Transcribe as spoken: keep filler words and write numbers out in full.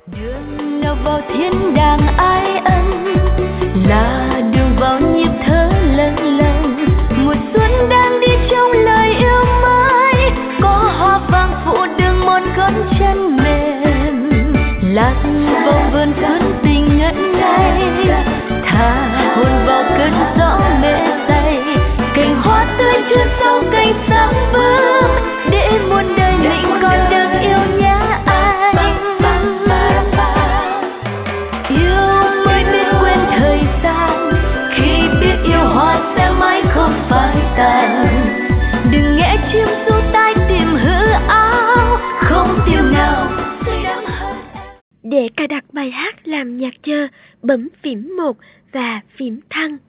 Đường nào vào thiên đàng ai ân là đường vào nhịp thở lâng lâng. Mùa xuân đang đi trong lời yêu mới, có hoa vàng phủ đường một con chân mềm. Lạc vào vườn xuân tình ngất ngây, thả hồn vào cơn gió mê say. Cành hoa tươi chưa sau cành sáng bướm, để muôn đời mình còn được yêu nhé anh. Yêu mới biết quên thời gian, khi biết yêu hoa sẽ mãi không phai tàn. Đừng nghe chim ru tai tìm hư áo, không tiếng nào sẽ đắm hơn. Để cài đặt bài hát làm nhạc chờ, bấm phím một và phím thăng.